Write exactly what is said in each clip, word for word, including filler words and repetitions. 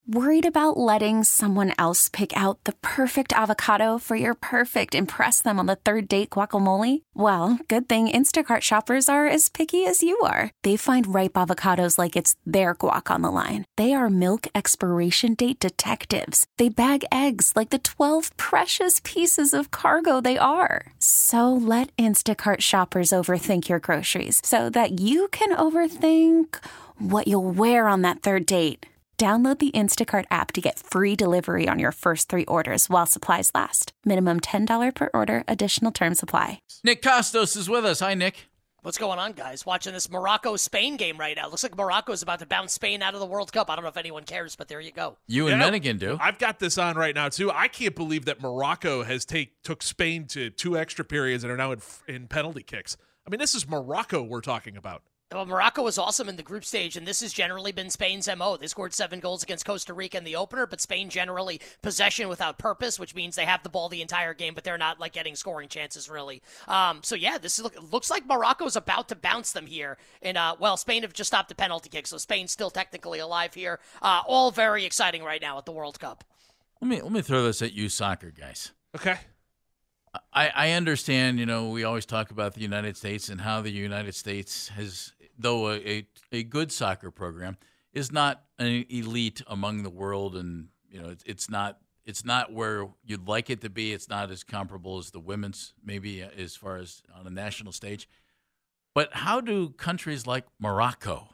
Worried about letting someone else pick out the perfect avocado for your perfect impress them on the third date guacamole? Well, good thing Instacart shoppers are as picky as you are. They find ripe avocados like it's their guac on the line. They are milk expiration date detectives. They bag eggs like the twelve precious pieces of cargo they are. So let Instacart shoppers overthink your groceries so that you can overthink what you'll wear on that third date. Download the Instacart app to get free delivery on your first three orders while supplies last. Minimum ten dollars per order. Additional terms apply. Nick Costos is with us. Hi, Nick. What's going on, guys? Watching this Morocco-Spain game right now. Looks like Morocco's about to bounce Spain out of the World Cup. I don't know if anyone cares, but there you go. You and yeah, Menigan do. I've got this on right now, too. I can't believe that Morocco has take took Spain to two extra periods and are now in, in penalty kicks. I mean, this is Morocco we're talking about. Well, Morocco was awesome in the group stage, and this has generally been Spain's M O. They scored seven goals against Costa Rica in the opener, but Spain generally possession without purpose, which means they have the ball the entire game, but they're not like getting scoring chances really. Um, so yeah, this is, look, looks like Morocco's about to bounce them here. And uh, well, Spain have just stopped the penalty kick, so Spain's still technically alive here. Uh, all very exciting right now at the World Cup. Let me let me throw this at you, soccer guys. Okay. I, I understand. You know, we always talk about the United States and how the United States has, though a, a, a good soccer program, is not an elite among the world, and you know it's, it's not it's not where you'd like it to be. It's not as comparable as the women's, maybe as far as on a national stage. But how do countries like Morocco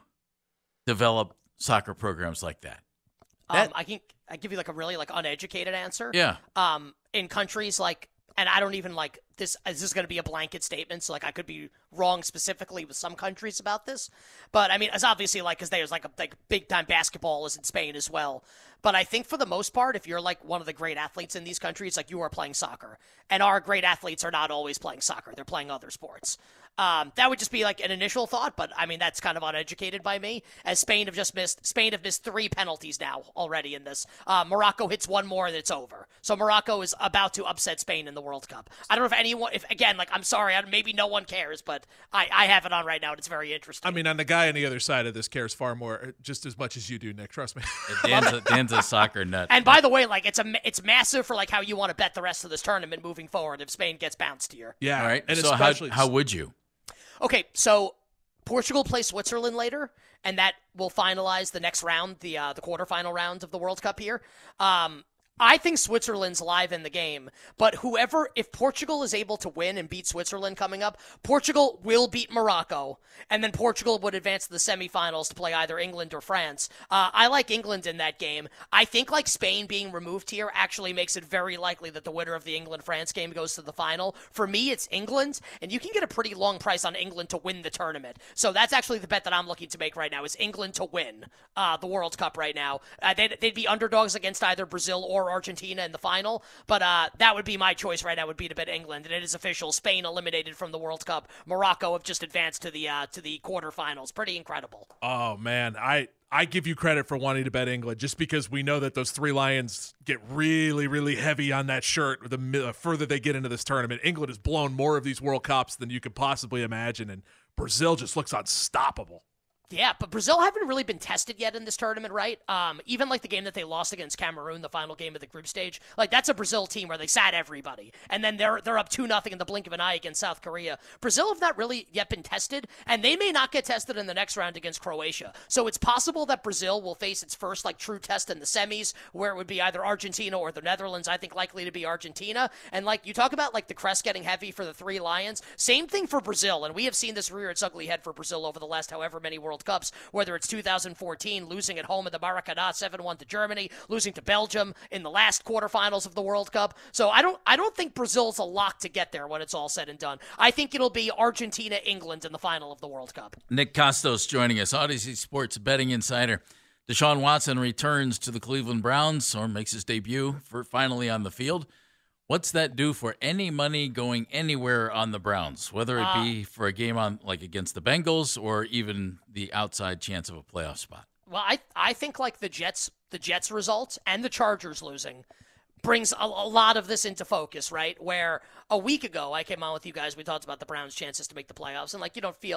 develop soccer programs like that? that um, I can I give you like a really like uneducated answer. Yeah. Um, in countries like, and I don't even like this. This is going to be a blanket statement, so like I could be wrong specifically with some countries about this, but I mean, it's obviously like because there's like a like big time basketball is in Spain as well. But I think for the most part, if you're like one of the great athletes in these countries, like you are playing soccer, and our great athletes are not always playing soccer; they're playing other sports. Um, that would just be like an initial thought, but I mean that's kind of uneducated by me. As Spain have just missed, Spain have missed three penalties now already in this. Uh, Morocco hits one more and it's over. So Morocco is about to upset Spain in the World Cup. I don't know if anyone, if again, like I'm sorry, maybe no one cares, but I, I have it on right now and it's very interesting. I mean, on the guy on the other side of this cares far more, just as much as you do, Nick. Trust me. Dan's a, Dan's a soccer nut. And by the way, like it's a it's massive for like how you want to bet the rest of this tournament moving forward if Spain gets bounced here. Yeah. All right. And so especially how, how would you? Okay, so Portugal plays Switzerland later, and that will finalize the next round, the uh, the quarterfinal round of the World Cup here. Um, I think Switzerland's live in the game, but whoever, if Portugal is able to win and beat Switzerland coming up, Portugal will beat Morocco, and then Portugal would advance to the semifinals to play either England or France. Uh, I like England in that game. I think like Spain being removed here actually makes it very likely that the winner of the England-France game goes to the final. For me, it's England, and you can get a pretty long price on England to win the tournament. So that's actually the bet that I'm looking to make right now is England to win uh, the World Cup right now. Uh, they'd, they'd be underdogs against either Brazil or Argentina in the final, but uh, that would be my choice right now, would be to bet England, and it is official. Spain eliminated from the World Cup. Morocco have just advanced to the uh, to the quarterfinals. Pretty incredible. Oh, man. I, I give you credit for wanting to bet England just because we know that those three Lions get really, really heavy on that shirt the further they get into this tournament. England has blown more of these World Cups than you could possibly imagine, and Brazil just looks unstoppable. Yeah, but Brazil haven't really been tested yet in this tournament, right? Um, even like the game that they lost against Cameroon, the final game of the group stage, like that's a Brazil team where they sat everybody, and then they're they're up two nothing in the blink of an eye against South Korea. Brazil have not really yet been tested, and they may not get tested in the next round against Croatia. So it's possible that Brazil will face its first like true test in the semis, where it would be either Argentina or the Netherlands. I think likely to be Argentina. And like you talk about like the crest getting heavy for the three Lions, same thing for Brazil, and we have seen this rear its ugly head for Brazil over the last however many World Cups, whether it's two thousand fourteen, losing at home at the Maracanã seven one to Germany, losing to Belgium in the last quarterfinals of the World Cup. So I don't I don't think Brazil's a lock to get there when it's all said and done. I think it'll be Argentina, England in the final of the World Cup. Nick Costos joining us, Odyssey Sports betting insider. Deshaun Watson returns to the Cleveland Browns or makes his debut for finally on the field. What's that do for any money going anywhere on the Browns, whether it be for a game on like against the Bengals or even the outside chance of a playoff spot? Well, I I think like the Jets the Jets results and the Chargers losing brings a, a lot of this into focus, right? Where a week ago I came on with you guys, we talked about the Browns' chances to make the playoffs, and like you don't feel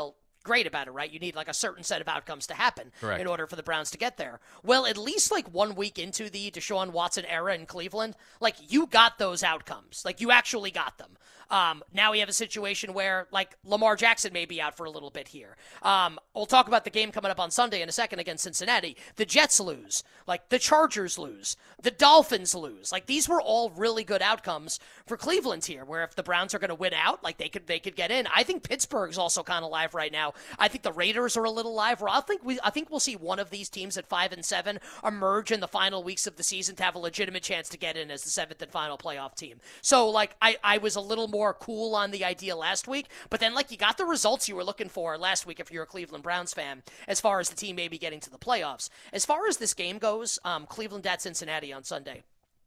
great about it, right? You need like a certain set of outcomes to happen Correct. in order for the Browns to get there. Well, at least like one week into the Deshaun Watson era in Cleveland, like you got those outcomes. Like you actually got them. Um, now we have a situation where like Lamar Jackson may be out for a little bit here. Um, we'll talk about the game coming up on Sunday in a second against Cincinnati. The Jets lose. Like the Chargers lose. The Dolphins lose. Like these were all really good outcomes for Cleveland here, where if the Browns are going to win out, like they could they could get in. I think Pittsburgh's also kind of live right now. I think the Raiders are a little live. I think we I think we'll see one of these teams at five and seven emerge in the final weeks of the season to have a legitimate chance to get in as the seventh and final playoff team. So like I, I was a little more cool on the idea last week, but then like you got the results you were looking for last week if you're a Cleveland Browns fan, as far as the team maybe getting to the playoffs. As far as this game goes, um, Cleveland at Cincinnati on Sunday.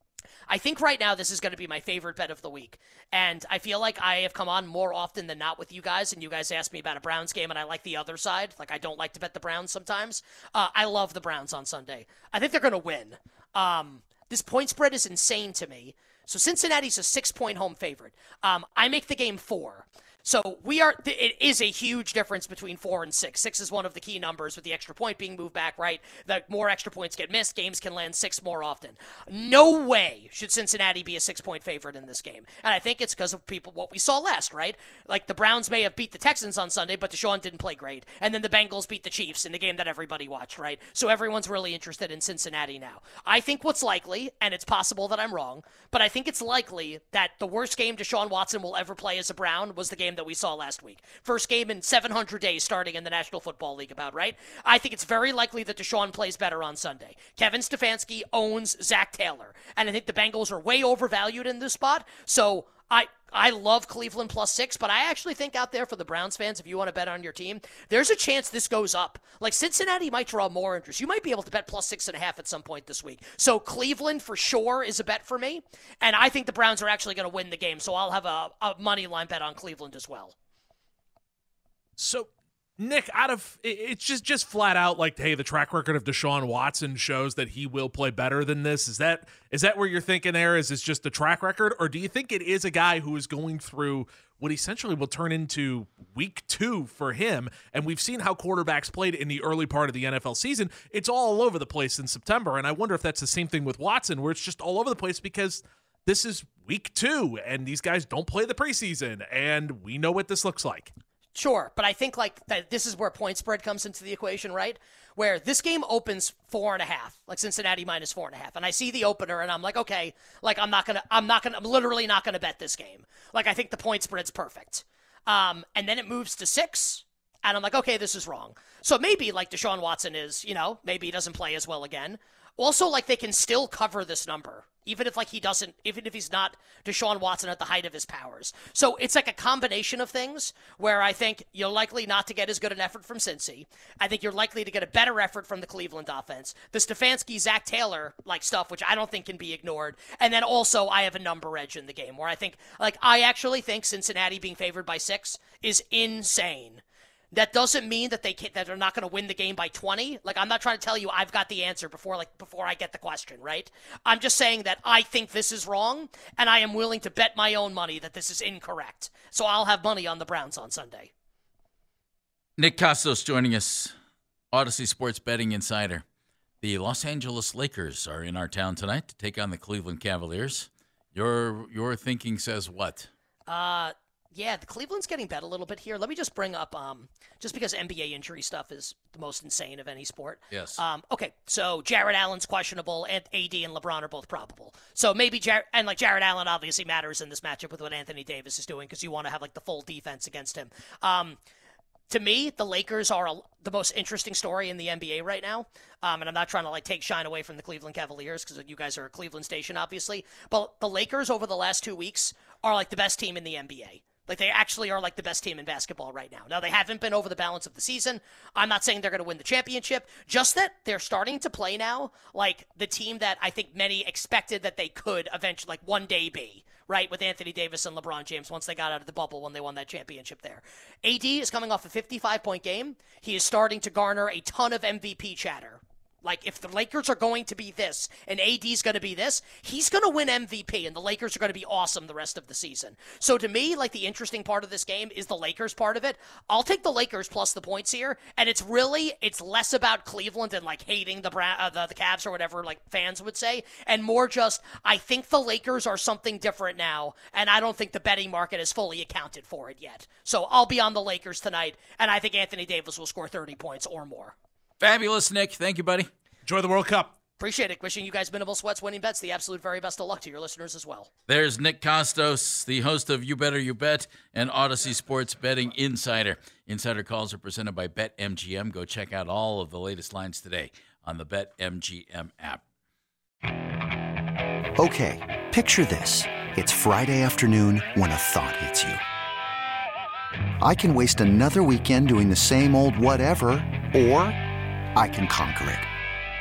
I think right now this is going to be my favorite bet of the week. And I feel like I have come on more often than not with you guys, and you guys ask me about a Browns game, and I like the other side. Like, I don't like to bet the Browns sometimes. Uh, I love the Browns on Sunday. I think they're going to win. Um, this point spread is insane to me. So Cincinnati's a six-point home favorite. Um, I make the game four. So we are. It is a huge difference between four and six. Six is one of the key numbers, with the extra point being moved back. Right, the more extra points get missed, games can land six more often. No way should Cincinnati be a six-point favorite in this game, and I think it's because of people what we saw last. Right, like the Browns may have beat the Texans on Sunday, but Deshaun didn't play great, and then the Bengals beat the Chiefs in the game that everybody watched. Right, so everyone's really interested in Cincinnati now. I think what's likely, and it's possible that I'm wrong, but I think it's likely that the worst game Deshaun Watson will ever play as a Brown was the game that we saw last week. First game in seven hundred days starting in the National Football League about, right? I think it's very likely that Deshaun plays better on Sunday. Kevin Stefanski owns Zach Taylor, and I think the Bengals are way overvalued in this spot, so I I love Cleveland plus six, but I actually think out there for the Browns fans, if you want to bet on your team, there's a chance this goes up. Like Cincinnati might draw more interest. You might be able to bet plus six and a half at some point this week. So Cleveland for sure is a bet for me, and I think the Browns are actually going to win the game. So I'll have a, a money line bet on Cleveland as well. So, Nick, out of it's just just flat out like, hey, the track record of Deshaun Watson shows that he will play better than this. Is that is that where you're thinking there? Is this just the track record, or do you think it is a guy who is going through what essentially will turn into week two for him? And we've seen how quarterbacks played in the early part of the N F L season. It's all over the place in September, and I wonder if that's the same thing with Watson, where it's just all over the place because this is week two, and these guys don't play the preseason, and we know what this looks like. Sure, but I think like that this is where point spread comes into the equation, right? Where this game opens four and a half, like Cincinnati minus four and a half, and I see the opener, and I'm like, okay, like I'm not gonna, I'm not gonna, I'm literally not gonna bet this game. Like I think the point spread's perfect, um, and then it moves to six, and I'm like, okay, this is wrong. So maybe like Deshaun Watson is, you know, maybe he doesn't play as well again. Also, like they can still cover this number, even if like he doesn't, even if he's not Deshaun Watson at the height of his powers. So it's like a combination of things where I think you're likely not to get as good an effort from Cincy. I think you're likely to get a better effort from the Cleveland offense. The Stefanski, Zach Taylor like stuff, which I don't think can be ignored. And then also I have a number edge in the game where I think, like I actually think Cincinnati being favored by six is insane. That doesn't mean that they can't, that they're not going to win the game by twenty. Like, I'm not trying to tell you I've got the answer before like before I get the question, right? I'm just saying that I think this is wrong, and I am willing to bet my own money that this is incorrect. So I'll have money on the Browns on Sunday. Nick Kostos joining us, Odyssey Sports Betting Insider. The Los Angeles Lakers are in our town tonight to take on the Cleveland Cavaliers. Your your thinking says what? Uh... Yeah, the Cleveland's getting bet a little bit here. Let me just bring up, um, just because N B A injury stuff is the most insane of any sport. Yes. Um, okay, so Jared Allen's questionable, and A D and LeBron are both probable. So maybe, Jar- and like Jared Allen obviously matters in this matchup with what Anthony Davis is doing because you want to have like the full defense against him. Um, to me, the Lakers are a, the most interesting story in the N B A right now. Um, and I'm not trying to like take shine away from the Cleveland Cavaliers because you guys are a Cleveland station, obviously. But the Lakers over the last two weeks are like the best team in the N B A. Like, they actually are, like, the best team in basketball right now. Now, they haven't been over the balance of the season. I'm not saying they're going to win the championship. Just that they're starting to play now like the team that I think many expected that they could eventually, like, one day be, right, with Anthony Davis and LeBron James once they got out of the bubble when they won that championship there. A D is coming off a fifty-five point game. He is starting to garner a ton of M V P chatter. Like, if the Lakers are going to be this and A D's going to be this, he's going to win M V P, and the Lakers are going to be awesome the rest of the season. So to me, like, the interesting part of this game is the Lakers part of it. I'll take the Lakers plus the points here, and it's really, it's less about Cleveland and, like, hating the, Bra- uh, the, the Cavs or whatever, like, fans would say, and more just, I think the Lakers are something different now, and I don't think the betting market has fully accounted for it yet. So I'll be on the Lakers tonight, and I think Anthony Davis will score thirty points or more. Fabulous, Nick. Thank you, buddy. Enjoy the World Cup. Appreciate it. Wishing you guys minimal sweats, winning bets. The absolute very best of luck to your listeners as well. There's Nick Kostos, the host of You Better You Bet and Odyssey Sports Betting Insider. Insider calls are presented by BetMGM. Go check out all of the latest lines today on the BetMGM app. Okay, picture this. It's Friday afternoon when a thought hits you. I can waste another weekend doing the same old whatever, or I can conquer it.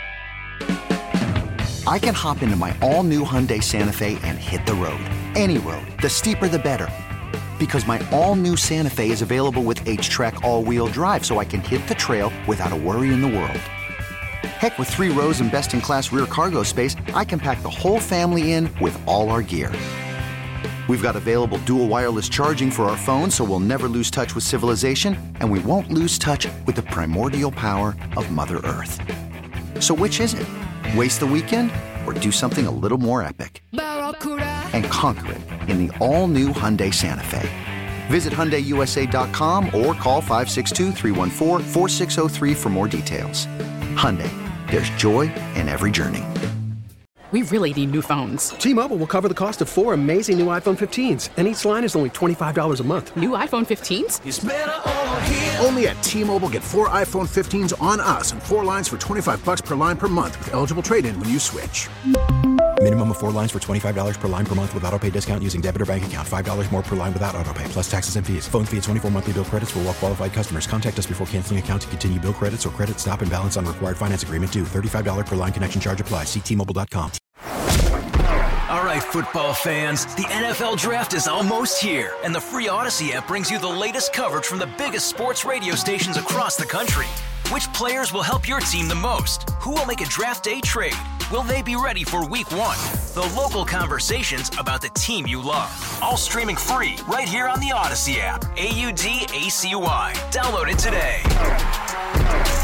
I can hop into my all-new Hyundai Santa Fe and hit the road. Any road. The steeper, the better. Because my all-new Santa Fe is available with H-Track all-wheel drive, so I can hit the trail without a worry in the world. Heck, with three rows and best-in-class rear cargo space, I can pack the whole family in with all our gear. We've got available dual wireless charging for our phones, so we'll never lose touch with civilization, and we won't lose touch with the primordial power of Mother Earth. So which is it? Waste the weekend or do something a little more epic? And conquer it in the all-new Hyundai Santa Fe. Visit Hyundai U S A dot com or call five six two, three one four, four six zero three for more details. Hyundai, there's joy in every journey. We really need new phones. T-Mobile will cover the cost of four amazing new iPhone fifteens, and each line is only twenty-five dollars a month. New iPhone fifteens? It's better over here. Only at T-Mobile, get four iPhone fifteens on us and four lines for twenty-five dollars per line per month with eligible trade-in when you switch. Minimum of four lines for twenty-five dollars per line per month with autopay discount using debit or bank account. five dollars more per line without autopay, plus taxes and fees. Phone fee at twenty-four monthly bill credits for well-qualified customers. Contact us before canceling account to continue bill credits or credit stop and balance on required finance agreement due. thirty-five dollars per line connection charge applies. See T Mobile dot com. All right, football fans, the N F L Draft is almost here, and the free Odyssey app brings you the latest coverage from the biggest sports radio stations across the country. Which players will help your team the most? Who will make a draft day trade? Will they be ready for week one? The local conversations about the team you love. All streaming free right here on the Odyssey app. A U D A C Y. Download it today.